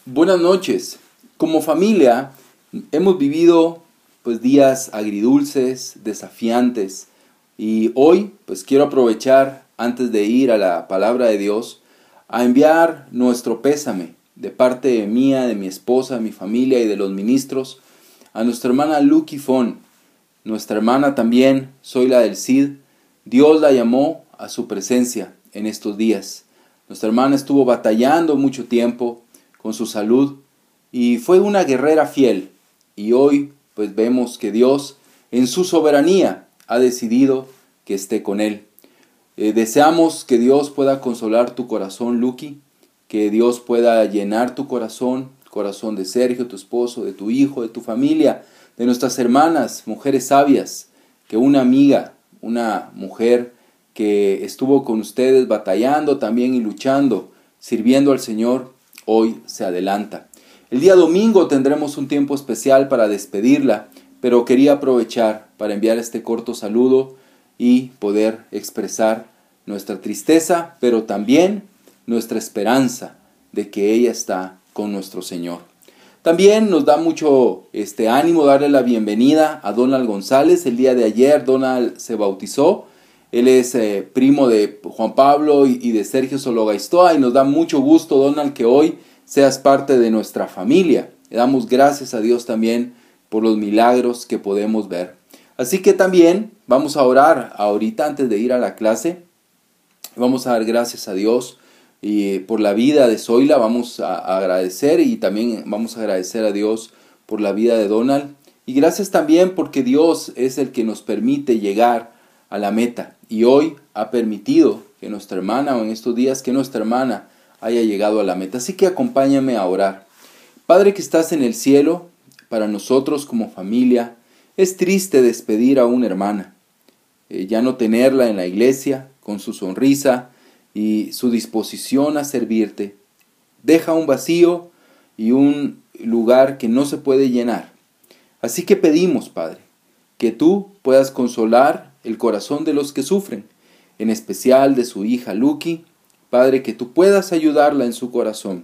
Buenas noches. Como familia hemos vivido días agridulces, desafiantes, y hoy quiero aprovechar antes de ir a la palabra de Dios a enviar nuestro pésame de parte mía, de mi esposa, de mi familia y de los ministros a nuestra hermana Lucky Fon. Nuestra hermana también, soy la del CID. Dios la llamó a su presencia en estos días. Nuestra hermana estuvo batallando mucho tiempo con su salud y fue una guerrera fiel, y hoy vemos que Dios en su soberanía ha decidido que esté con él. Deseamos que Dios pueda consolar tu corazón, Lucky, que Dios pueda llenar tu corazón, el corazón de Sergio, tu esposo, de tu hijo, de tu familia, de nuestras hermanas, mujeres sabias, que una amiga, una mujer que estuvo con ustedes batallando también y luchando, sirviendo al Señor, hoy se adelanta. El día domingo tendremos un tiempo especial para despedirla, pero quería aprovechar para enviar este corto saludo y poder expresar nuestra tristeza, pero también nuestra esperanza de que ella está con nuestro Señor. También nos da mucho ánimo darle la bienvenida a Donald González. El día de ayer Donald se bautizó. Él es primo de Juan Pablo y de Sergio Sologaistoa, y nos da mucho gusto, Donald, que hoy seas parte de nuestra familia. Le damos gracias a Dios también por los milagros que podemos ver. Así que también vamos a orar ahorita antes de ir a la clase. Vamos a dar gracias a Dios y por la vida de Zoila vamos a agradecer, y también vamos a agradecer a Dios por la vida de Donald. Y gracias también porque Dios es el que nos permite llegar a la meta, y hoy ha permitido que nuestra hermana, o en estos días que nuestra hermana haya llegado a la meta. Así que acompáñame a orar. Padre que estás en el cielo, para nosotros como familia es triste despedir a una hermana, ya no tenerla en la iglesia con su sonrisa y su disposición a servirte. Deja un vacío y un lugar que no se puede llenar. Así que pedimos, Padre, que tú puedas consolar el corazón de los que sufren, en especial de su hija Lucky. Padre, que tú puedas ayudarla en su corazón,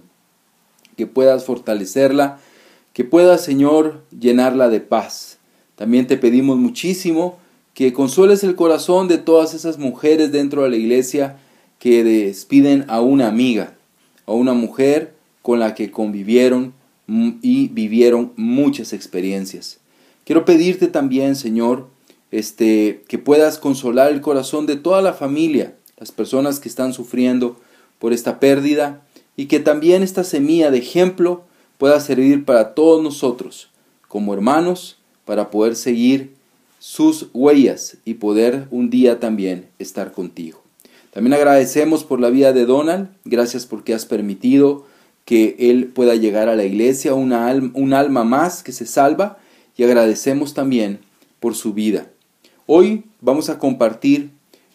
que puedas fortalecerla, que puedas, Señor, llenarla de paz. También te pedimos muchísimo que consueles el corazón de todas esas mujeres dentro de la iglesia que despiden a una amiga, a una mujer con la que convivieron y vivieron muchas experiencias. Quiero pedirte también, Señor, que puedas consolar el corazón de toda la familia, las personas que están sufriendo por esta pérdida, y que también esta semilla de ejemplo pueda servir para todos nosotros, como hermanos, para poder seguir sus huellas y poder un día también estar contigo. También agradecemos por la vida de Donald. Gracias porque has permitido que él pueda llegar a la iglesia, un alma más que se salva, y agradecemos también por su vida. Hoy vamos a compartir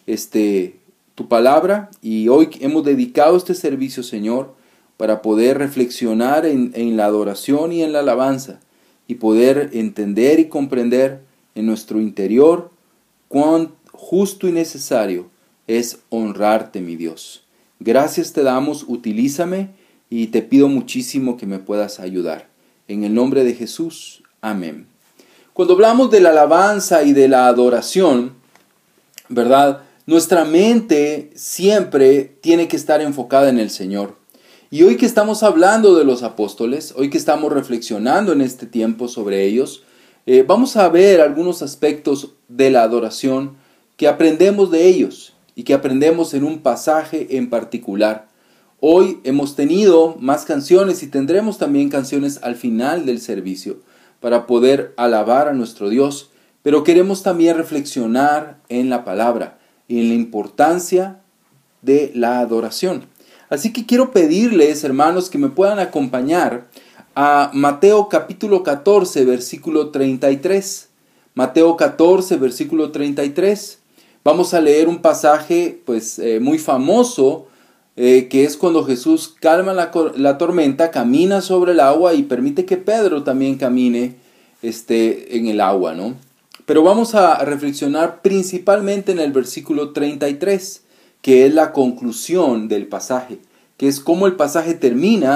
tu palabra, y hoy hemos dedicado este servicio, Señor, para poder reflexionar en la adoración y en la alabanza, y poder entender y comprender en nuestro interior cuán justo y necesario es honrarte, mi Dios. Gracias te damos, utilízame, y te pido muchísimo que me puedas ayudar. En el nombre de Jesús, amén. Cuando hablamos de la alabanza y de la adoración, ¿verdad? Nuestra mente siempre tiene que estar enfocada en el Señor. Y hoy que estamos hablando de los apóstoles, hoy que estamos reflexionando en este tiempo sobre ellos, vamos a ver algunos aspectos de la adoración que aprendemos de ellos y que aprendemos en un pasaje en particular. Hoy hemos tenido más canciones y tendremos también canciones al final del servicio para poder alabar a nuestro Dios, pero queremos también reflexionar en la palabra y en la importancia de la adoración. Así que quiero pedirles, hermanos, que me puedan acompañar a Mateo capítulo 14, versículo 33. Mateo 14, versículo 33. Vamos a leer un pasaje muy famoso, que es cuando Jesús calma la tormenta, camina sobre el agua y permite que Pedro también camine en el agua, ¿no? Pero vamos a reflexionar principalmente en el versículo 33, que es la conclusión del pasaje, que es cómo el pasaje termina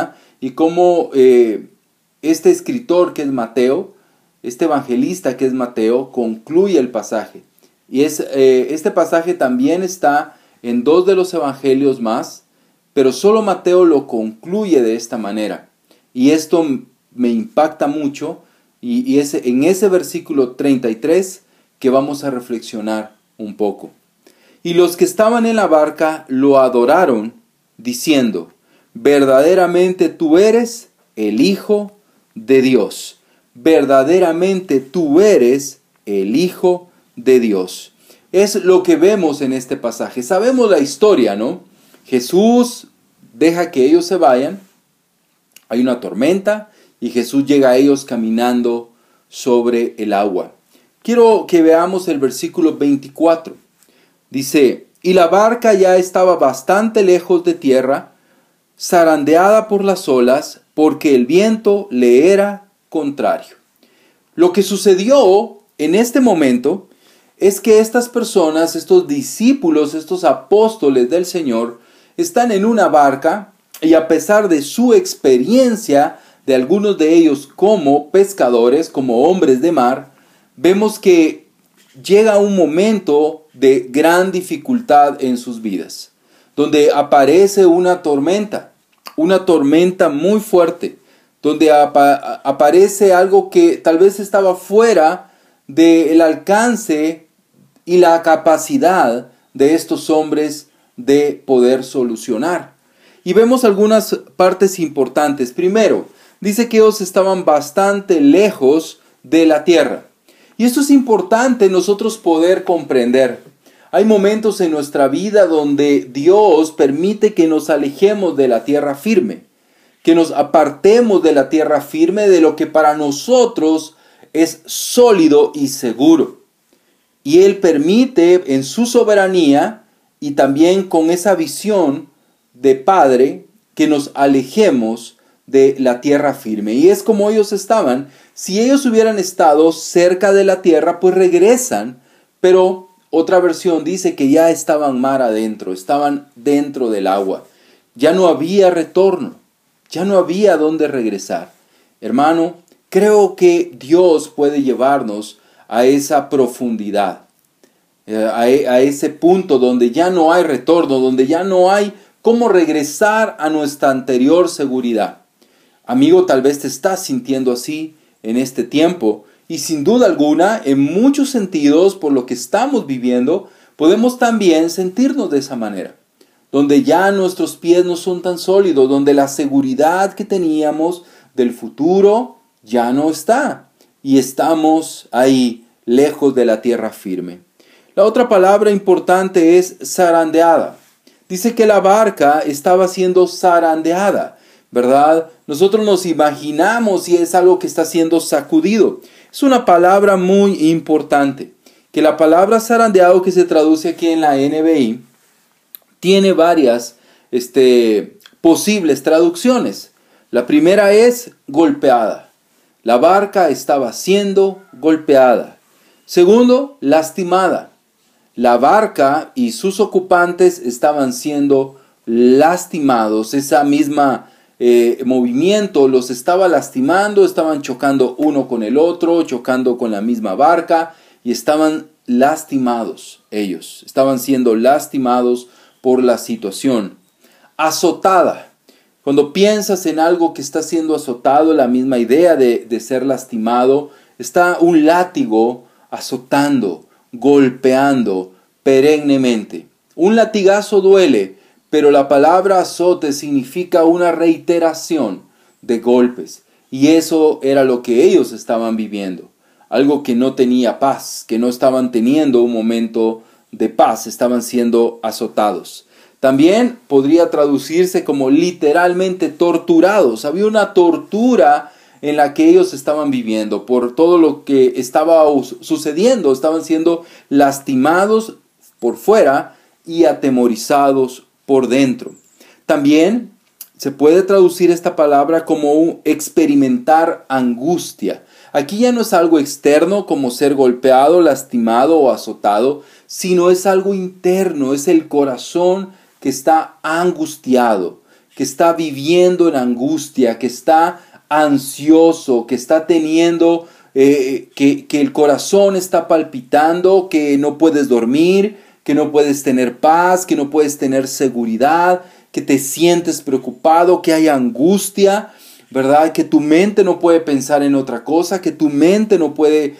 y cómo este escritor que es Mateo, este evangelista que es Mateo, concluye el pasaje. Y este pasaje también está en 2 de los evangelios más, pero solo Mateo lo concluye de esta manera. Y esto me impacta mucho, y es en ese versículo 33 que vamos a reflexionar un poco. Y los que estaban en la barca lo adoraron, diciendo: verdaderamente tú eres el Hijo de Dios. Verdaderamente tú eres el Hijo de Dios. Es lo que vemos en este pasaje. Sabemos la historia, ¿no? Jesús deja que ellos se vayan. Hay una tormenta y Jesús llega a ellos caminando sobre el agua. Quiero que veamos el versículo 24. Dice: y la barca ya estaba bastante lejos de tierra, zarandeada por las olas, porque el viento le era contrario. Lo que sucedió en este momento es que estas personas, estos discípulos, estos apóstoles del Señor, están en una barca, y a pesar de su experiencia, de algunos de ellos como pescadores, como hombres de mar, vemos que llega un momento de gran dificultad en sus vidas, donde aparece una tormenta muy fuerte, donde aparece algo que tal vez estaba fuera del alcance y la capacidad de estos hombres de poder solucionar. Y vemos algunas partes importantes. Primero, dice que ellos estaban bastante lejos de la tierra. Y esto es importante nosotros poder comprender. Hay momentos en nuestra vida donde Dios permite que nos alejemos de la tierra firme, que nos apartemos de la tierra firme, de lo que para nosotros es sólido y seguro. Y Él permite en su soberanía y también con esa visión de Padre que nos alejemos de la tierra firme. Y es como ellos estaban. Si ellos hubieran estado cerca de la tierra, pues regresan, pero otra versión dice que ya estaban mar adentro, estaban dentro del agua. Ya no había retorno, ya no había dónde regresar. Hermano, creo que Dios puede llevarnos a esa profundidad, a ese punto donde ya no hay retorno, donde ya no hay cómo regresar a nuestra anterior seguridad. Amigo, tal vez te estás sintiendo así en este tiempo, y sin duda alguna, en muchos sentidos, por lo que estamos viviendo, podemos también sentirnos de esa manera, donde ya nuestros pies no son tan sólidos, donde la seguridad que teníamos del futuro ya no está, y estamos ahí, lejos de la tierra firme. La otra palabra importante es zarandeada. Dice que la barca estaba siendo zarandeada, ¿verdad? Nosotros nos imaginamos si es algo que está siendo sacudido. Es una palabra muy importante, que la palabra zarandeado que se traduce aquí en la NBI tiene varias posibles traducciones. La primera es golpeada. La barca estaba siendo golpeada. Segundo, lastimada. La barca y sus ocupantes estaban siendo lastimados. Esa misma movimiento los estaba lastimando, estaban chocando uno con el otro, chocando con la misma barca y estaban lastimados ellos. Estaban siendo lastimados por la situación. Azotada. Cuando piensas en algo que está siendo azotado, la misma idea de ser lastimado, está un látigo azotando, golpeando perennemente. Un latigazo duele, pero la palabra azote significa una reiteración de golpes. Y eso era lo que ellos estaban viviendo. Algo que no tenía paz, que no estaban teniendo un momento de paz, estaban siendo azotados. También podría traducirse como literalmente torturados. Había una tortura en la que ellos estaban viviendo por todo lo que estaba sucediendo. Estaban siendo lastimados por fuera y atemorizados por dentro. También se puede traducir esta palabra como experimentar angustia. Aquí ya no es algo externo como ser golpeado, lastimado o azotado, sino es algo interno, es el corazón que está angustiado, que está viviendo en angustia, que está ansioso, que está teniendo, que el corazón está palpitando, que no puedes dormir, que no puedes tener paz, que no puedes tener seguridad, que te sientes preocupado, que hay angustia, ¿verdad? Que tu mente no puede pensar en otra cosa, que tu mente no puede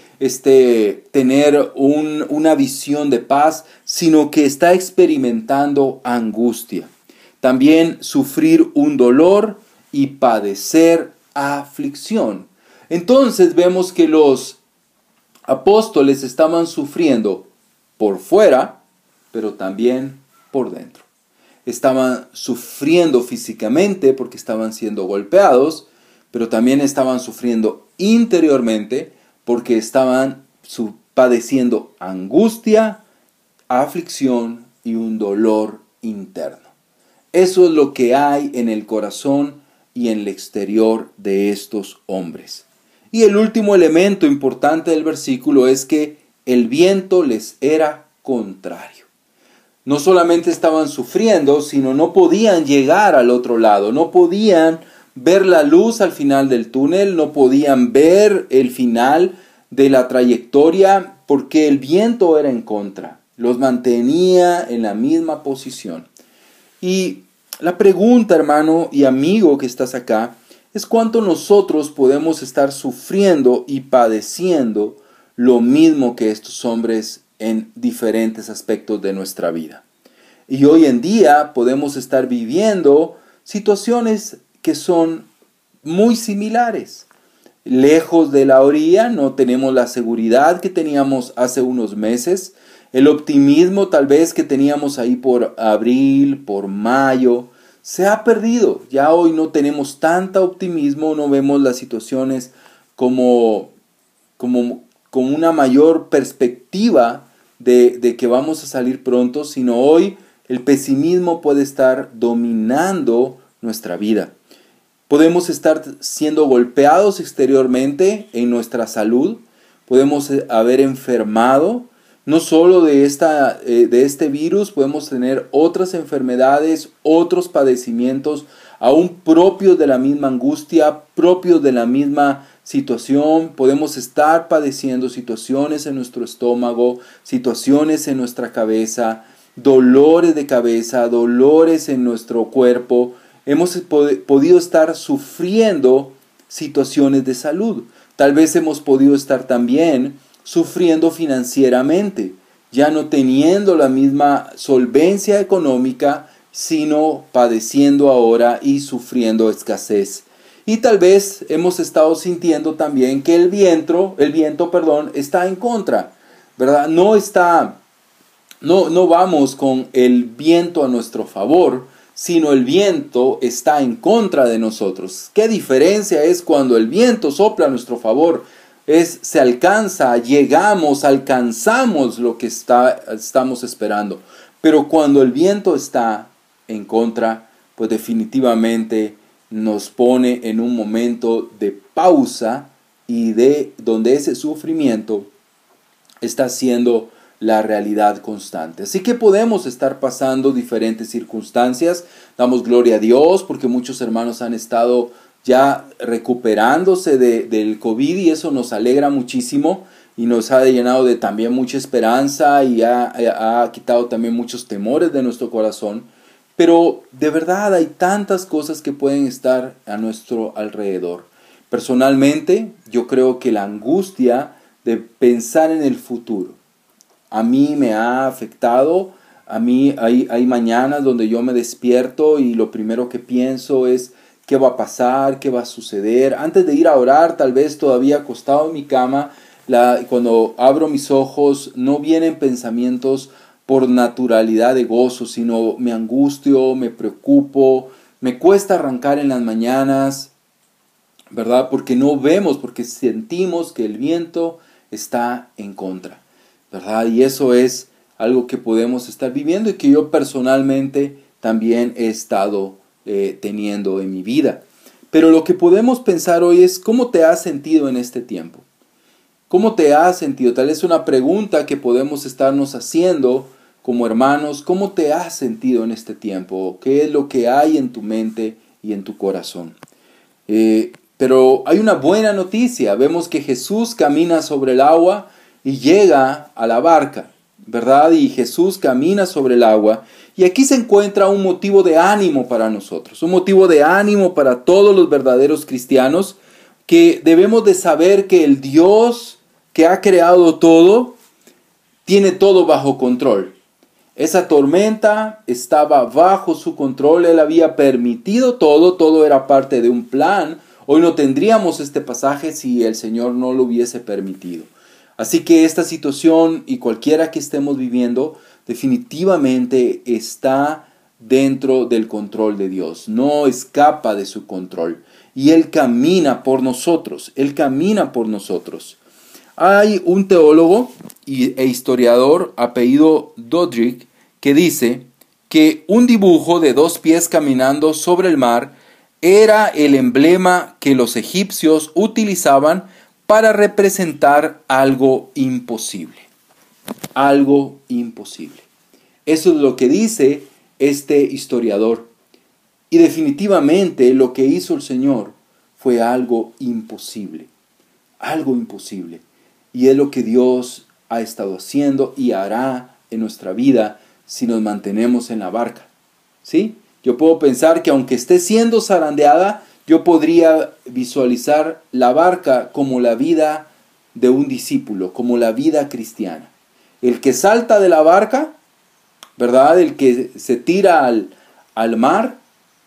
tener una visión de paz, sino que está experimentando angustia. También sufrir un dolor y padecer aflicción. Entonces vemos que los apóstoles estaban sufriendo por fuera, pero también por dentro. Estaban sufriendo físicamente porque estaban siendo golpeados, pero también estaban sufriendo interiormente porque estaban padeciendo angustia, aflicción y un dolor interno. Eso es lo que hay en el corazón y en el exterior de estos hombres. Y el último elemento importante del versículo es que el viento les era contrario. No solamente estaban sufriendo, sino no podían llegar al otro lado, no podían ver la luz al final del túnel, no podían ver el final de la trayectoria porque el viento era en contra, los mantenía en la misma posición. Y la pregunta, hermano y amigo que estás acá, es cuánto nosotros podemos estar sufriendo y padeciendo lo mismo que estos hombres en diferentes aspectos de nuestra vida. Y hoy en día podemos estar viviendo situaciones que son muy similares. Lejos de la orilla, no tenemos la seguridad que teníamos hace unos meses, el optimismo tal vez que teníamos ahí por abril, por mayo, se ha perdido. Ya hoy no tenemos tanta optimismo, no vemos las situaciones como una mayor perspectiva de que vamos a salir pronto, sino hoy el pesimismo puede estar dominando nuestra vida. Podemos estar siendo golpeados exteriormente en nuestra salud, podemos haber enfermado, no solo de este virus, podemos tener otras enfermedades, otros padecimientos, aún propios de la misma angustia, propios de la misma situación. Podemos estar padeciendo situaciones en nuestro estómago, situaciones en nuestra cabeza, dolores de cabeza, dolores en nuestro cuerpo. Hemos podido estar sufriendo situaciones de salud. Tal vez hemos podido estar también sufriendo financieramente, ya no teniendo la misma solvencia económica, sino padeciendo ahora y sufriendo escasez. Y tal vez hemos estado sintiendo también que el viento, está en contra, ¿verdad? No vamos con el viento a nuestro favor, sino el viento está en contra de nosotros. ¿Qué diferencia es cuando el viento sopla a nuestro favor? Alcanzamos lo que estamos esperando. Pero cuando el viento está en contra, pues definitivamente nos pone en un momento de pausa y donde ese sufrimiento está siendo la realidad constante. Así que podemos estar pasando diferentes circunstancias. Damos gloria a Dios porque muchos hermanos han estado ya recuperándose del COVID y eso nos alegra muchísimo y nos ha llenado de también mucha esperanza y ha quitado también muchos temores de nuestro corazón. Pero de verdad hay tantas cosas que pueden estar a nuestro alrededor. Personalmente, yo creo que la angustia de pensar en el futuro a mí me ha afectado. A mí hay mañanas donde yo me despierto y lo primero que pienso es qué va a pasar, qué va a suceder. Antes de ir a orar, tal vez todavía acostado en mi cama, cuando abro mis ojos no vienen pensamientos por naturalidad de gozo, sino me angustio, me preocupo, me cuesta arrancar en las mañanas, ¿verdad? Porque no vemos, porque sentimos que el viento está en contra, ¿verdad? Y eso es algo que podemos estar viviendo y que yo personalmente también he estado teniendo en mi vida. Pero lo que podemos pensar hoy es ¿cómo te has sentido en este tiempo? ¿Cómo te has sentido? Tal vez una pregunta que podemos estarnos haciendo como hermanos, ¿cómo te has sentido en este tiempo? ¿Qué es lo que hay en tu mente y en tu corazón? Pero hay una buena noticia. Vemos que Jesús camina sobre el agua y llega a la barca, ¿verdad? Y Jesús camina sobre el agua. Y aquí se encuentra un motivo de ánimo para nosotros, un motivo de ánimo para todos los verdaderos cristianos, que debemos de saber que el Dios que ha creado todo, tiene todo bajo control. Esa tormenta estaba bajo su control, Él había permitido todo era parte de un plan. Hoy no tendríamos este pasaje si el Señor no lo hubiese permitido. Así que esta situación y cualquiera que estemos viviendo definitivamente está dentro del control de Dios, no escapa de su control. Y Él camina por nosotros, Él camina por nosotros. Hay un teólogo e historiador apellido Doddridge que dice que un dibujo de 2 pies caminando sobre el mar era el emblema que los egipcios utilizaban para representar algo imposible. Algo imposible. Eso es lo que dice este historiador. Y definitivamente lo que hizo el Señor fue algo imposible. Algo imposible. Y es lo que Dios ha estado haciendo y hará en nuestra vida si nos mantenemos en la barca. ¿Sí? Yo puedo pensar que aunque esté siendo zarandeada, yo podría visualizar la barca como la vida de un discípulo, como la vida cristiana. El que salta de la barca, ¿verdad? El que se tira al mar,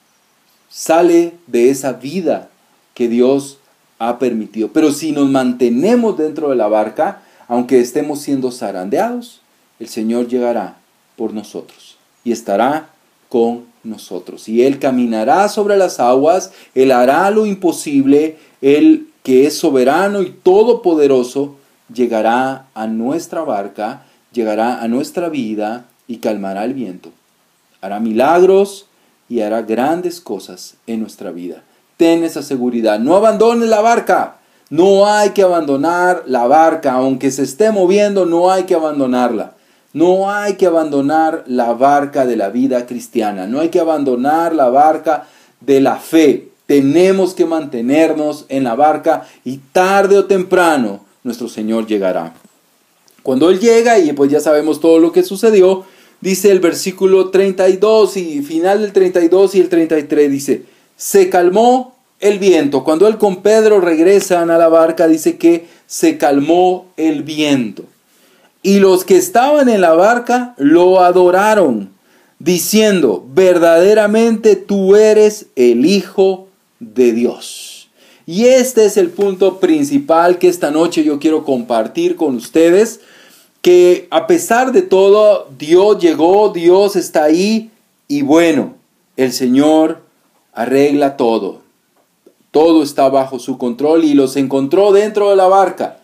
sale de esa vida que Dios ha permitido. Pero si nos mantenemos dentro de la barca, aunque estemos siendo zarandeados, el Señor llegará por nosotros y estará con nosotros. Y Él caminará sobre las aguas, Él hará lo imposible, Él que es soberano y todopoderoso, llegará a nuestra barca, llegará a nuestra vida y calmará el viento. Hará milagros y hará grandes cosas en nuestra vida. Ten esa seguridad. No abandones la barca. No hay que abandonar la barca. Aunque se esté moviendo, no hay que abandonarla. No hay que abandonar la barca de la vida cristiana. No hay que abandonar la barca de la fe. Tenemos que mantenernos en la barca y tarde o temprano nuestro Señor llegará. Cuando Él llega, y pues ya sabemos todo lo que sucedió, dice el versículo 32 y final del 32 y el 33 dice: se calmó el viento. Cuando Él con Pedro regresan a la barca, dice que se calmó el viento. Y los que estaban en la barca lo adoraron, diciendo: verdaderamente tú eres el Hijo de Dios. Y este es el punto principal que esta noche yo quiero compartir con ustedes, que a pesar de todo, Dios llegó, Dios está ahí, y bueno, el Señor arregla todo. Todo está bajo su control y los encontró dentro de la barca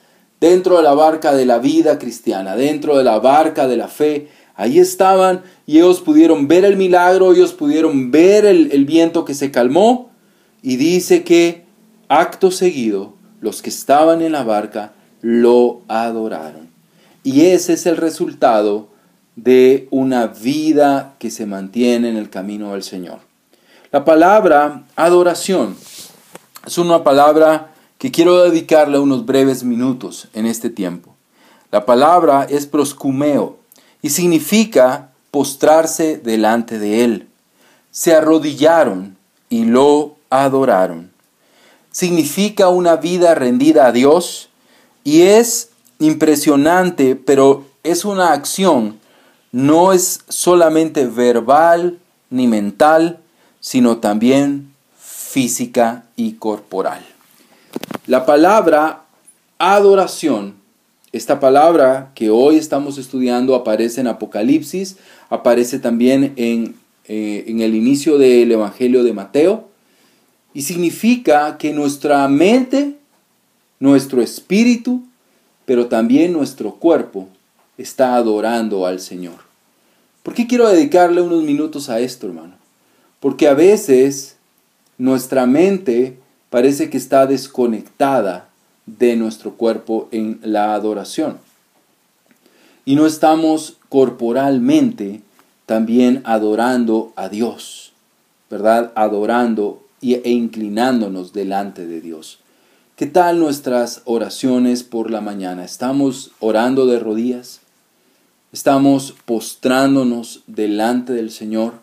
de la vida cristiana, dentro de la barca de la fe. Ahí estaban y ellos pudieron ver el milagro, ellos pudieron ver el viento que se calmó, y dice que acto seguido los que estaban en la barca lo adoraron. Y ese es el resultado de una vida que se mantiene en el camino del Señor. La palabra adoración es una palabra que quiero dedicarle unos breves minutos en este tiempo. La palabra es proscumeo y significa postrarse delante de Él. Se arrodillaron y lo adoraron. Significa una vida rendida a Dios y es impresionante, pero es una acción, no es solamente verbal ni mental, sino también física y corporal. La palabra adoración, esta palabra que hoy estamos estudiando, aparece en Apocalipsis, aparece también en el inicio del Evangelio de Mateo, y significa que nuestra mente, nuestro espíritu, pero también nuestro cuerpo está adorando al Señor. ¿Por qué quiero dedicarle unos minutos a esto, hermano? Porque a veces nuestra mente parece que está desconectada de nuestro cuerpo en la adoración. y no estamos corporalmente también adorando a Dios, ¿verdad? Adorando e inclinándonos delante de Dios. ¿Qué tal nuestras oraciones por la mañana? ¿Estamos orando de rodillas? ¿Estamos postrándonos delante del Señor?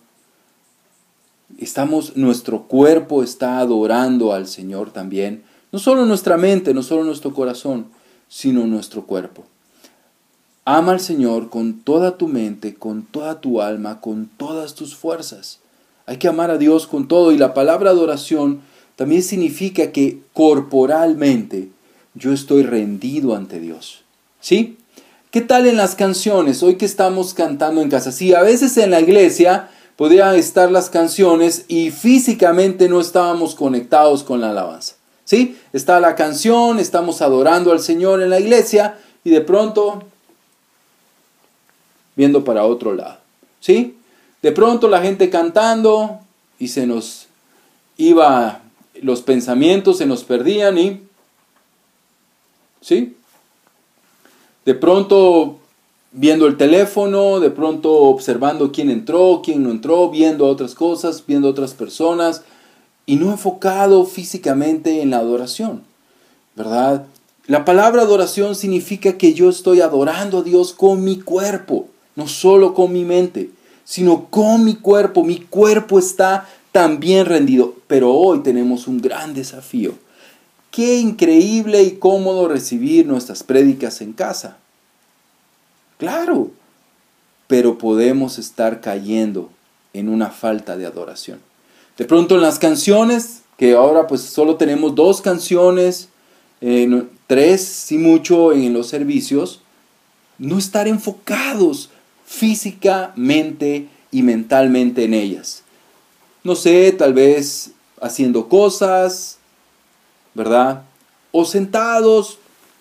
Nuestro cuerpo está adorando al Señor también. No solo nuestra mente, no solo nuestro corazón, sino nuestro cuerpo. Ama al Señor con toda tu mente, con toda tu alma, con todas tus fuerzas. Hay que amar a Dios con todo, y la palabra adoración también significa que corporalmente yo estoy rendido ante Dios. ¿Sí? ¿Qué tal en las canciones? Hoy que estamos cantando en casa. Sí, a veces en la iglesia podían estar las canciones y físicamente no estábamos conectados con la alabanza. ¿Sí? Está la canción, estamos adorando al Señor en la iglesia y de pronto viendo para otro lado. ¿Sí? De pronto la gente cantando y se nos iba, los pensamientos se nos perdían y, ¿sí? De pronto viendo el teléfono, de pronto observando quién entró, quién no entró, viendo otras cosas, viendo otras personas y no enfocado físicamente en la adoración, ¿verdad? La palabra adoración significa que yo estoy adorando a Dios con mi cuerpo, no solo con mi mente, sino con mi cuerpo. Mi cuerpo está también rendido, pero hoy tenemos un gran desafío. Qué increíble y cómodo recibir nuestras prédicas en casa. Claro, pero podemos estar cayendo en una falta de adoración. De pronto en las canciones, que ahora pues solo tenemos 2 canciones, 3 si mucho en los servicios, no estar enfocados físicamente y mentalmente en ellas. No sé, tal vez haciendo cosas, ¿verdad? O sentados.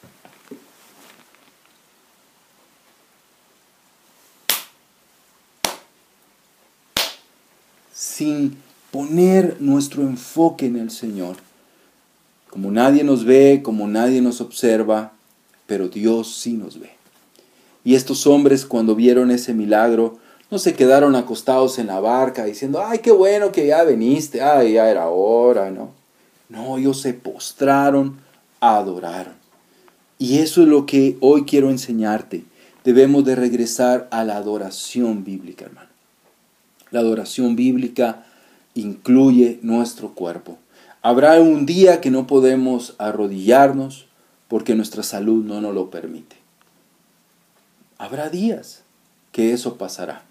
Sin poner nuestro enfoque en el Señor. Como nadie nos ve, como nadie nos observa, pero Dios sí nos ve. Y estos hombres, cuando vieron ese milagro, no se quedaron acostados en la barca diciendo, ay, qué bueno que ya viniste, ay, ya era hora, ¿no? No, ellos se postraron, adoraron. Y eso es lo que hoy quiero enseñarte. Debemos de regresar a la adoración bíblica, hermano. La adoración bíblica incluye nuestro cuerpo. Habrá un día que no podemos arrodillarnos porque nuestra salud no nos lo permite. Habrá días que eso pasará,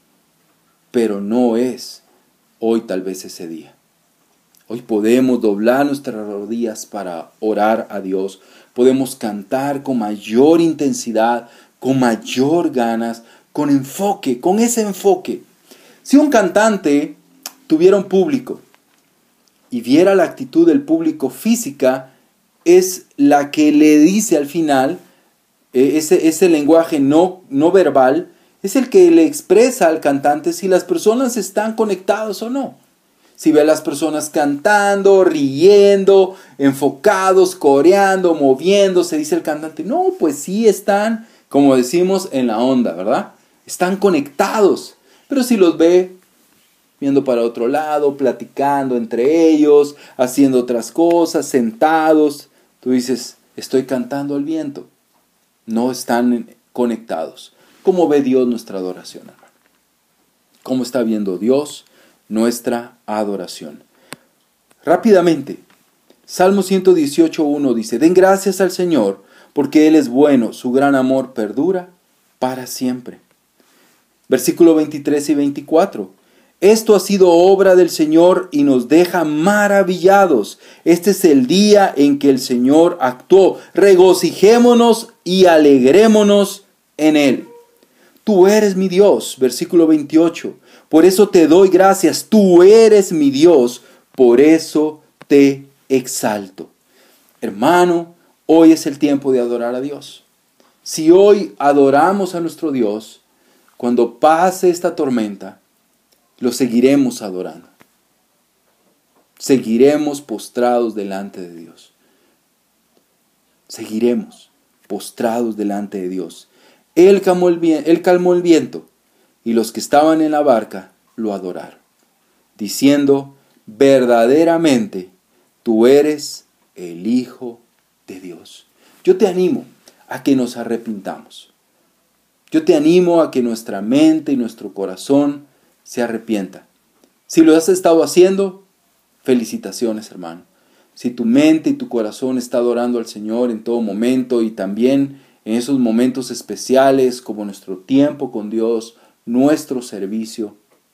pero no es hoy tal vez ese día. Hoy podemos doblar nuestras rodillas para orar a Dios. Podemos cantar con mayor intensidad, con mayor ganas, con enfoque, con ese enfoque. Si un cantante tuviera un público y viera la actitud del público física, es la que le dice al final, ese lenguaje no verbal, es el que le expresa al cantante si las personas están conectadas o no. Si ve a las personas cantando, riendo, enfocados, coreando, moviéndose, dice el cantante, no, pues sí están, como decimos, en la onda, ¿verdad? Están conectados. Pero si los ve viendo para otro lado, platicando entre ellos, haciendo otras cosas, sentados, tú dices, estoy cantando al viento. No están conectados. ¿Cómo ve Dios nuestra adoración, hermano? ¿Cómo está viendo Dios nuestra adoración? Rápidamente, Salmo 118:1 dice, den gracias al Señor, porque Él es bueno, su gran amor perdura para siempre. Versículo 23 y 24. Esto ha sido obra del Señor y nos deja maravillados. Este es el día en que el Señor actuó. Regocijémonos y alegrémonos en Él. Tú eres mi Dios, versículo 28. Por eso te doy gracias. Tú eres mi Dios, por eso te exalto. Hermano, hoy es el tiempo de adorar a Dios. Si hoy adoramos a nuestro Dios, cuando pase esta tormenta, lo seguiremos adorando. Seguiremos postrados delante de Dios. Seguiremos postrados delante de Dios. Él calmó el viento, y los que estaban en la barca lo adoraron, diciendo, verdaderamente, tú eres el Hijo de Dios. Yo te animo a que nos arrepintamos. Yo te animo a que nuestra mente y nuestro corazón se arrepienta. Si lo has estado haciendo, felicitaciones, hermano. Si tu mente y tu corazón está adorando al Señor en todo momento y también en esos momentos especiales como nuestro tiempo con Dios, nuestro servicio,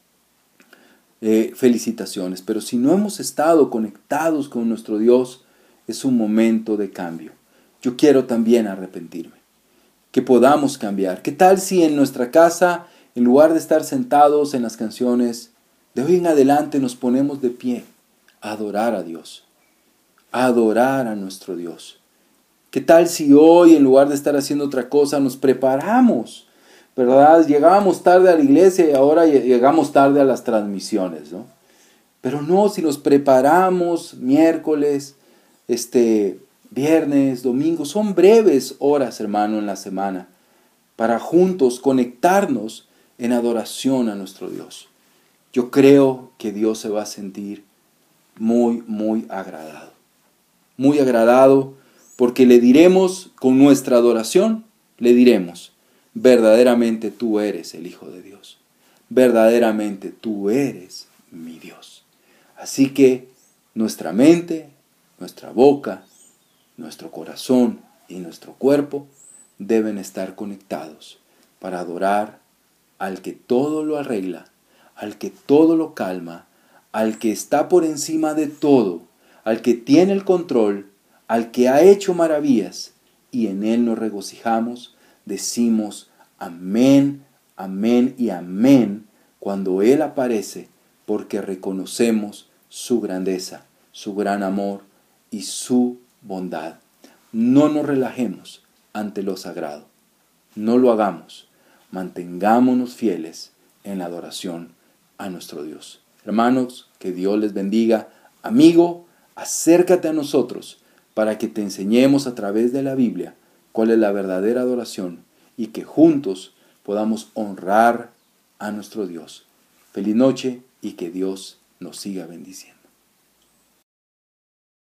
felicitaciones. Pero si no hemos estado conectados con nuestro Dios, es un momento de cambio. Yo quiero también arrepentirme, que podamos cambiar. ¿Qué tal si en nuestra casa, en lugar de estar sentados en las canciones, de hoy en adelante nos ponemos de pie a adorar a Dios, a adorar a nuestro Dios? ¿Qué tal si hoy, en lugar de estar haciendo otra cosa, nos preparamos, ¿verdad? Llegábamos tarde a la iglesia y ahora llegamos tarde a las transmisiones, ¿no? Pero no, si nos preparamos miércoles, viernes, domingo, son breves horas, hermano, en la semana, para juntos conectarnos en adoración a nuestro Dios. Yo creo que Dios se va a sentir muy, muy agradado. Muy agradado porque le diremos con nuestra adoración, le diremos, verdaderamente tú eres el Hijo de Dios. Verdaderamente tú eres mi Dios. Así que nuestra mente, nuestra boca, nuestro corazón y nuestro cuerpo deben estar conectados para adorar al que todo lo arregla, al que todo lo calma, al que está por encima de todo, al que tiene el control, al que ha hecho maravillas, y en Él nos regocijamos, decimos amén, amén y amén cuando Él aparece, porque reconocemos su grandeza, su gran amor y su bondad. No nos relajemos ante lo sagrado, no lo hagamos, mantengámonos fieles en la adoración a nuestro Dios. Hermanos, que Dios les bendiga. Amigo, acércate a nosotros para que te enseñemos a través de la Biblia cuál es la verdadera adoración y que juntos podamos honrar a nuestro Dios. Feliz noche y que Dios nos siga bendiciendo.